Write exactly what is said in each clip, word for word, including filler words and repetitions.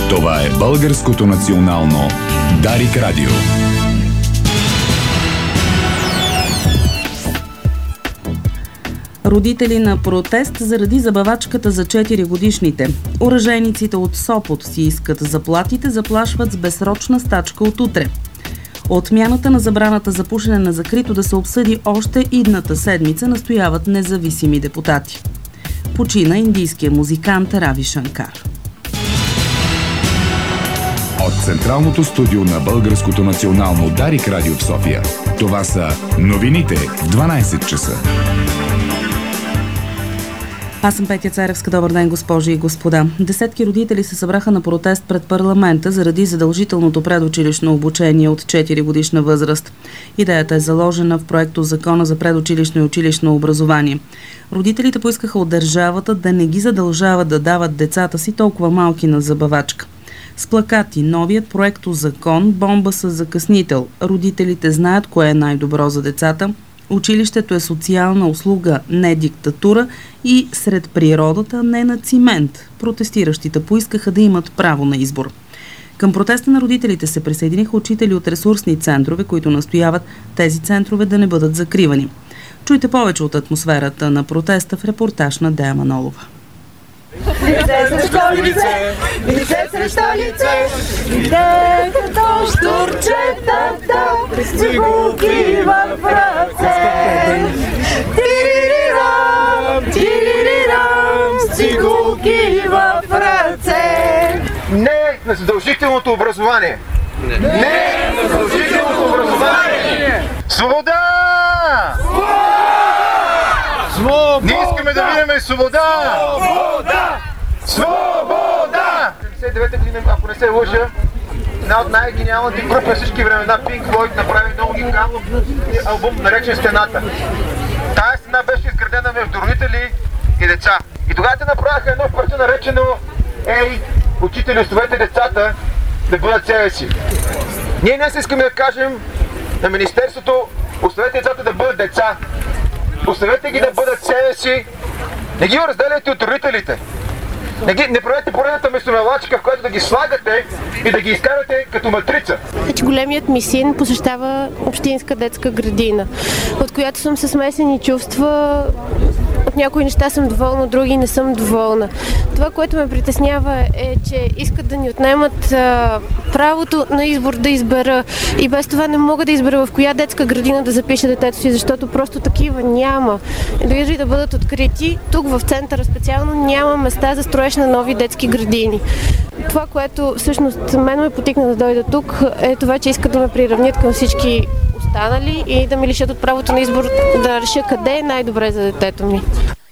Това е Българското национално Дарик Радио. Родители на протест заради забавачката за четиригодишните. Оръжейниците от Сопот си искат заплатите, заплашват с безсрочна стачка от утре. Отмяната на забраната за пушене на закрито да се обсъди още идната седмица, настояват независими депутати. Почина индийския музикант Рави Шанкар. От централното студио на Българското национално Дарик Радио в София. Това са новините в дванайсет часа. Аз съм Петя Царевска. Добър ден, госпожи и господа. Десетки родители се събраха на протест пред парламента заради задължителното предучилищно обучение от четири годишна възраст. Идеята е заложена в проекто Закона за предучилищно и училищно образование. Родителите поискаха от държавата да не ги задължават да дават децата си толкова малки на забавачка. С плакати новият проекто Закон бомба с закъснител. Родителите знаят кое е най-добро за децата. Училището е социална услуга, не диктатура и сред природата не на цимент. Протестиращите поискаха да имат право на избор. Към протеста на родителите се присъединиха учители от ресурсни центрове, които настояват тези центрове да не бъдат закривани. Чуйте повече от атмосферата на протеста в репортаж на Дея Манолова. Лице срещу лице, лице срещу лице, иде като штурчетата, с цигулки в ръце. Тиририрам, тиририрам, с цигулки в ръце. Не на задължителното образование! Не, Не на задължителното образование! Свобода! Свобода! Ние искаме да видим свобода! Свобода! Свобода! деветдесет и девета година, ако не се лъжа, една от най-гениалните групи на всички времена, Pink Floyd, направи много уникален албум, наречен Стената. Тая стена беше изградена между родители и деца. И тогава те направиха едно парче, наречено "Ей, учители, оставете децата да бъдат себе си". Ние днес искаме да кажем на Министерството: оставете децата да бъдат деца. Оставете ги да бъдат себе си. Не ги разделяйте от родителите. Не, ги, не правете поредната месомелачка, в която да ги слагате и да ги изкарате като матрица. Значи, големият ми син посещава общинска детска градина, от която съм със смесени чувства. От някои неща съм доволна, от други не съм доволна. Това, което ме притеснява, е, че искат да ни отнемат а, правото на избор да избера. И без това не мога да избера в коя детска градина да запиша детето си, защото просто такива няма. Дори да бъдат открити, тук в центъра специално няма места за строеж на нови детски градини. Това, което всъщност мен ме потикна да дойда тук, е това, че искат да ме приравнят към всички останали и да ми лишат от правото на избор да реша къде е най-добре за детето ми.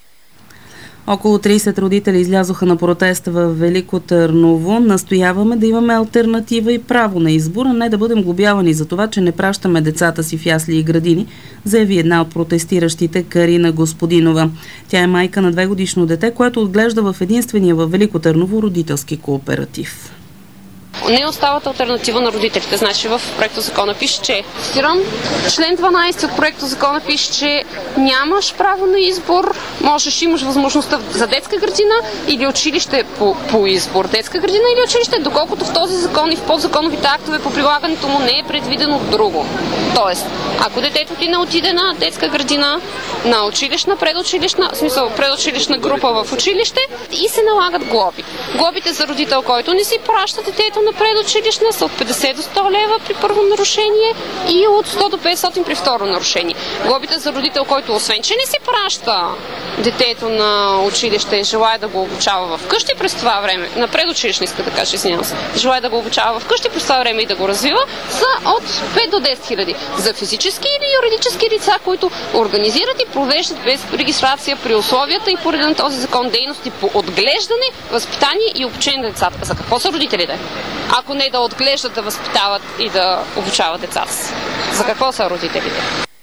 Около трийсет родители излязоха на протеста в Велико Търново. Настояваме да имаме алтернатива и право на избор, а не да бъдем глобявани за това, че не пращаме децата си в ясли и градини, заяви една от протестиращите Карина Господинова. Тя е майка на двегодишно дете, което отглежда в единствения във Велико Търново родителски кооператив. Не остават алтернатива на родителите. Значи в проекта закона пише, че цитирам, член дванайсети от проекта закона пише, че нямаш право на избор, можеш, имаш възможността за детска градина или училище по, по избор. Детска градина или училище, доколкото в този закон и в подзаконовите актове по прилагането му не е предвидено друго. Тоест, ако детето ти не отиде на детска градина, на училищна, предучилищна, в смисъл предучилищна група в училище и се налагат глоби. Глобите за родител, който не си праща детето на предучилищна, са от петдесет до сто лева при първо нарушение и от сто до петстотин при второ нарушение. Глобите за родител, който освен че не си праща детето на училище и желая да го обучава вкъщи през това време, на предучилищна иска да кажа, извинявам се, желая да го обучава вкъщи през това време и да го развива, са от пет до десет хиляди. За физически или юридически лица, които организират и провеждат без регистрация при условията и по реда на този закон дейности по отглеждане, възпитание и обучение на децата. За какво са родителите? Ако не да отглеждат, да възпитават и да обучават децата си. За какво са родителите?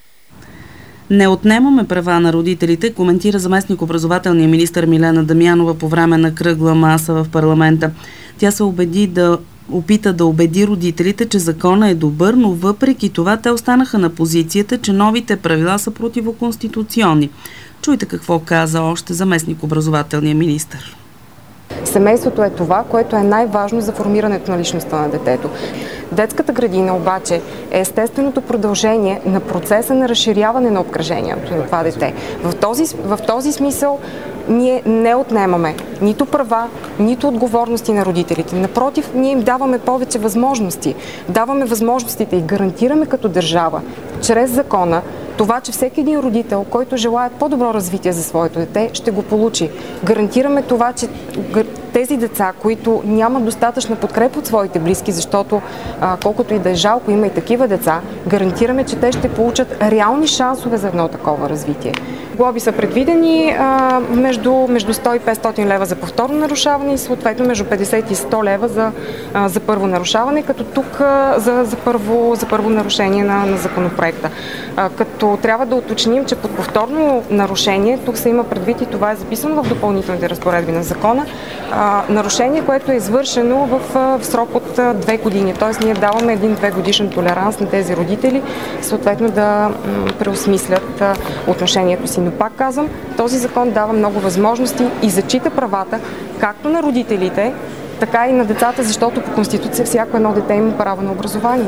Не отнемаме права на родителите, коментира заместник образователния министър Милена Дамянова по време на кръгла маса в парламента. Тя се убеди да опита да убеди родителите, че законът е добър, но въпреки това те останаха на позицията, че новите правила са противоконституционни. Чуйте какво каза още заместник образователния министър. Семейството е това, което е най-важно за формирането на личността на детето. Детската градина обаче е естественото продължение на процеса на разширяване на обкръжението на това дете. В този, в този смисъл ние не отнемаме нито права, нито отговорности на родителите. Напротив, ние им даваме повече възможности. Даваме възможностите и гарантираме като държава, чрез закона, това, че всеки един родител, който желае по-добро развитие за своето дете, ще го получи. Гарантираме това, че тези деца, които нямат достатъчна подкрепа от своите близки, защото а, колкото и да е жалко, има и такива деца, гарантираме, че те ще получат реални шансове за едно такова развитие. Глоби са предвидени а, между, между сто и петстотин лева за повторно нарушаване и съответно между петдесет и сто лева за, а, за първо нарушаване, като тук а, за, за, първо, за първо нарушение на, на законопроекта. А, като трябва да уточним, че под повторно нарушение, тук се има предвид и това е записано в допълнителните разпоредби на закона, а, нарушение, което е извършено в, в срок от а, две години. Тоест ние даваме един две годишен толеранс на тези родители, съответно да м, преосмислят а, отношението си. Но пак казвам, този закон дава много възможности и зачита правата както на родителите, така и на децата, защото по Конституция всяко едно дете има право на образование.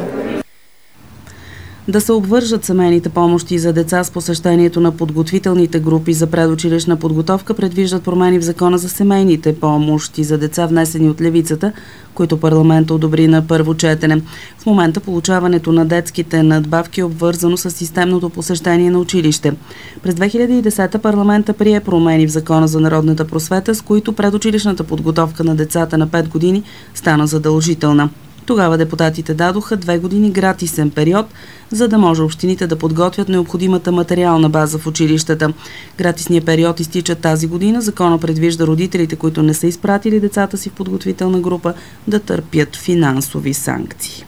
Да се обвържат семейните помощи за деца с посещението на подготвителните групи за предучилищна подготовка предвиждат промени в Закона за семейните помощи за деца, внесени от левицата, които парламентът одобри на първо четене. В момента получаването на детските надбавки е обвързано с системното посещение на училище. През две хиляди и десета парламента прие промени в Закона за народната просвета, с които предучилищната подготовка на децата на пет години стана задължителна. Тогава депутатите дадоха две години гратисен период, за да може общините да подготвят необходимата материална база в училищата. Гратисният период изтича тази година. Закона предвижда родителите, които не са изпратили децата си в подготвителна група, да търпят финансови санкции.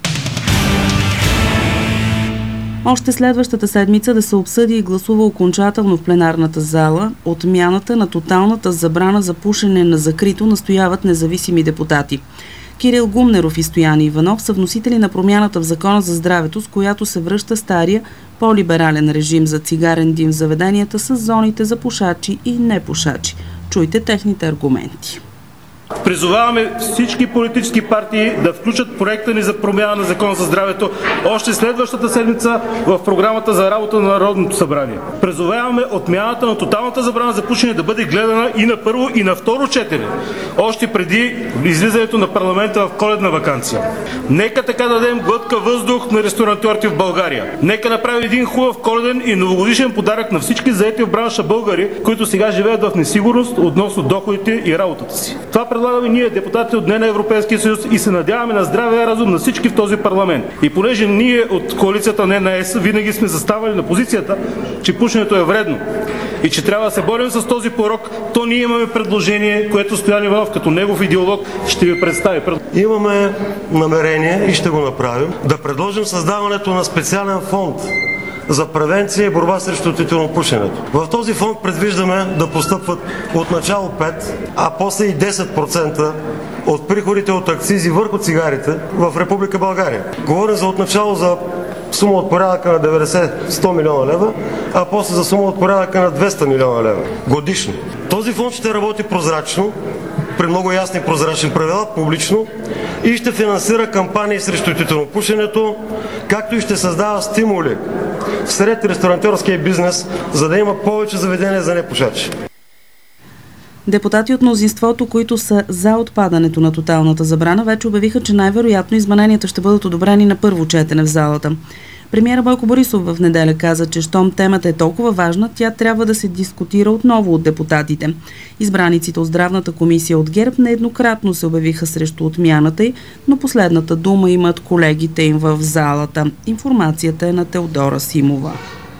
Още следващата седмица да се обсъди и гласува окончателно в пленарната зала отмяната на тоталната забрана за пушене на закрито, настояват независими депутати. Кирил Гумнеров и Стоян Иванов са вносители на промяната в Закона за здравето, с която се връща стария по-либерален режим за цигарен дим в заведенията с зоните за пушачи и непушачи. Чуйте техните аргументи. Призоваваме всички политически партии да включат проекта ни за промяна на Закона за здравето още следващата седмица в програмата за работа на Народното събрание. Призоваваме отмяната на тоталната забрана за пушене да бъде гледана и на първо, и на второ четене, още преди излизането на парламента в коледна ваканция. Нека така дадем глътка въздух на ресторантьорите в България. Нека направим един хубав коледен и новогодишен подарък на всички заети в бранша българи, които сега живеят в несигурност относно доходите и работата си. Това предлагаме ние, депутати от Ден на Европейския съюз, и се надяваме на здравия разум на всички в този парламент. И понеже ние от коалицията на Н Н С винаги сме заставали на позицията, че пушенето е вредно и че трябва да се борим с този порок, то ние имаме предложение, което Стоян Иванов като негов идеолог ще ви представи. Имаме намерение и ще го направим да предложим създаването на специален фонд за превенция и борба срещу тютюнопушенето. В този фонд предвиждаме да постъпват отначало пет, а после и десет процента от приходите от акцизи върху цигарите в Република България. Говорим за отначало за сума от порядъка на деветдесет до сто милиона лева, а после за сума от порядъка на двеста милиона лева годишно. Този фонд ще работи прозрачно, при много ясни прозрачни правила, публично, и ще финансира кампании срещу тютюнопушенето, както и ще създава стимули сред ресторантьорския бизнес, за да има повече заведения за непушачи. Депутати от мнозинството, които са за отпадането на тоталната забрана, вече обявиха, че най-вероятно измененията ще бъдат одобрени на първо четене в залата. Премиерът Бойко Борисов в неделя каза, че щом темата е толкова важна, тя трябва да се дискутира отново от депутатите. Избраниците от Здравната комисия от ГЕРБ нееднократно се обявиха срещу отмяната й, но последната дума имат колегите им в залата. Информацията е на Теодора Симова.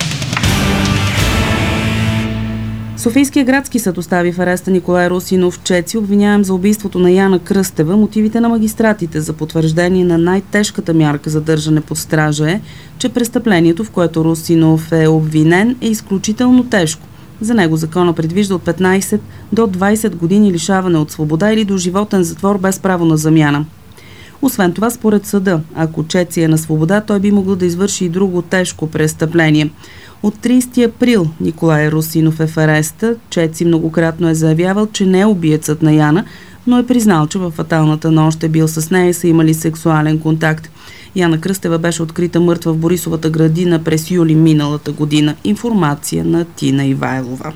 Софийския градски съд остави в ареста Николай Русинов Чеци, обвиняем за убийството на Яна Кръстева. Мотивите на магистратите за потвърждение на най-тежката мярка за държане под стража е, че престъплението, в което Русинов е обвинен, е изключително тежко. За него закона предвижда от петнайсет до двайсет години лишаване от свобода или доживотен затвор без право на замяна. Освен това, според съда, ако Чеци е на свобода, той би могъл да извърши и друго тежко престъпление. От трийсети април Николай Русинов е в ареста. Чеци многократно е заявявал, че не е убиецът на Яна, но е признал, че във фаталната нощ е бил с нея и са имали сексуален контакт. Яна Кръстева беше открита мъртва в Борисовата градина през юли миналата година. Информация на Тина Ивайлова.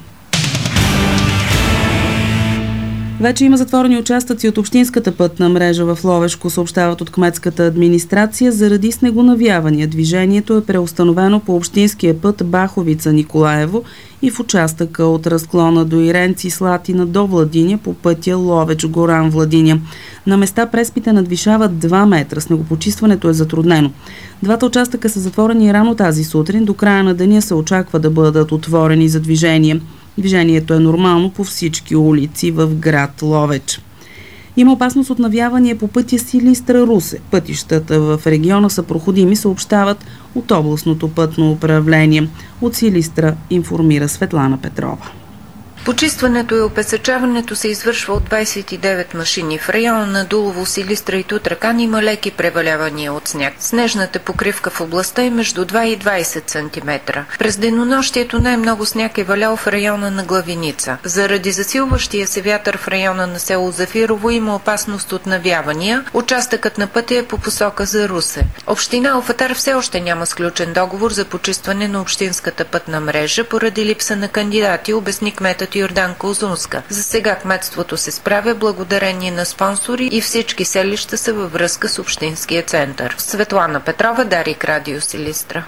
Вече има затворени участъци от общинската пътна мрежа в Ловешко, съобщават от кметската администрация, заради снегонавявания. Движението е преустановено по общинския път Баховица-Николаево и в участъка от разклона до Иренци, Слатина до Владиня по пътя Ловеч-Горан-Владиня. На места преспите надвишават два метра. Снегопочистването е затруднено. Двата участъка са затворени рано тази сутрин. До края на деня се очаква да бъдат отворени за движение. Движението е нормално по всички улици в град Ловеч. Има опасност от навявания по пътя Силистра-Русе. Пътищата в региона са проходими, съобщават от областното пътно управление. От Силистра информира Светлана Петрова. Почистването и опесъчаването се извършва от двадесет и девет машини. В района на Дулово, Силистра и Тутракан има леки превалявания от сняг. Снежната покривка в областта е между два и двадесет сантиметра. През денонощието най-много сняг е валял в района на Главиница. Заради засилващия се вятър в района на село Зафирово има опасност от навявания. Участъкът на пътя е по посока за Русе. Община Алфатар все още няма сключен договор за почистване на общинската пътна мрежа поради липса на кандидати, обясни кметът Йорданка Озунска. За сега кметството се справя благодарение на спонсори и всички селища са във връзка с общинския център. Светлана Петрова, Дарик, Радио Силистра.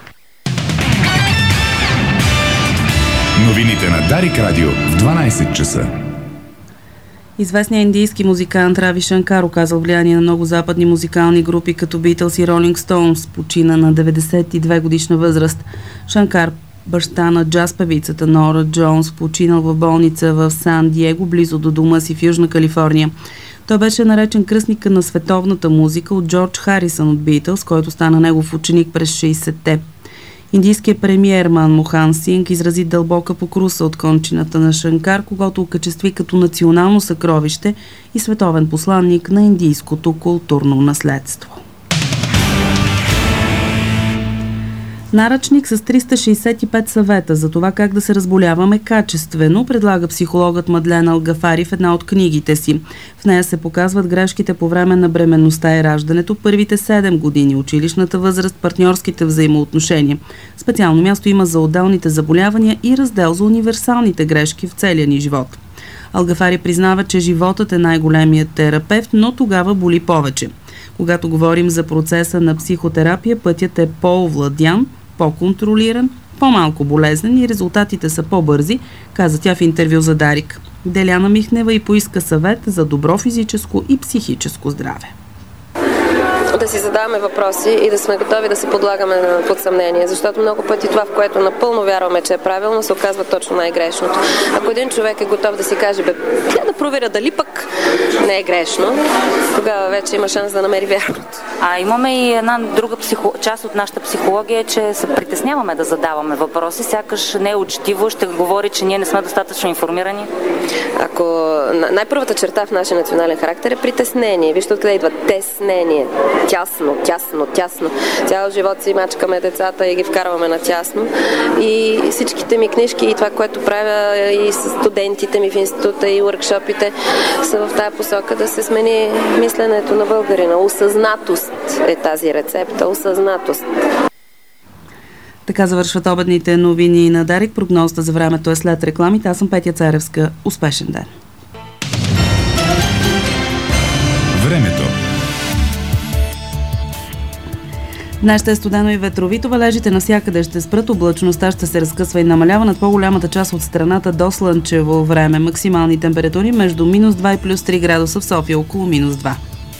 Новините на Дарик Радио в дванадесет часа. Известният индийски музикант Рави Шанкар оказал влияние на много западни музикални групи като Beatles и Rolling Stones. Почина на деветдесет и две годишна възраст. Шанкар, баща на джаз певицата Нора Джонс, починал в болница в Сан Диего, близо до дома си в Южна Калифорния. Той беше наречен кръстника на световната музика от Джордж Харисън от Beatles, който стана негов ученик през шейсетте. Индийският премиер Манмохан Синг изрази дълбока покруса от кончината на Шанкар, когато окачестви като национално съкровище и световен посланник на индийското културно наследство. Наръчник с триста шейсет и пет съвета за това как да се разболяваме качествено, предлага психологът Мадлен Алгафари в една от книгите си. В нея се показват грешките по време на бременността и раждането, първите седем години, училищната възраст, партньорските взаимоотношения. Специално място има за отделните заболявания и раздел за универсалните грешки в целия ни живот. Алгафари признава, че животът е най-големият терапевт, но тогава боли повече. Когато говорим за процеса на психотерапия, пътят е по-овладян, по-контролиран, по-малко болезнен и резултатите са по-бързи, каза тя в интервю за Дарик. Деляна Михнева и поиска съвет за добро физическо и психическо здраве. Да си задаваме въпроси и да сме готови да се подлагаме под съмнение, защото много пъти това, в което напълно вярваме, че е правилно, се оказва точно най-грешното. Ако един човек е готов да си каже, бе, трябва да проверя дали пък не е грешно, тогава вече има шанс да намери вярното. А имаме и една друга психо... част от нашата психология, че се притесняваме да задаваме въпроси, сякаш не е учтиво, ще говори, че ние не сме достатъчно информирани. Ако най-първата черта в нашия национален характер е притеснение. Вижте откъде идва теснение. Тясно, тясно, тясно. Цял живот си мачкаме децата и ги вкарваме на тясно. И всичките ми книжки и това, което правя и с студентите ми в института и уркшопите са в тая посока да се смени мисленето на българина. Осъзнатост е тази рецепта. Осъзнатост. Така завършват обедните новини на Дарик. Прогнозата за времето е след рекламите. Аз съм Петя Царевска. Успешен ден! Времето. Днес ще е студено и ветровито, валежите навсякъде ще спрат, облачността ще се разкъсва и намалява над по-голямата част от страната до слънчево време. Максимални температури между минус два и плюс три градуса, в София около минус два.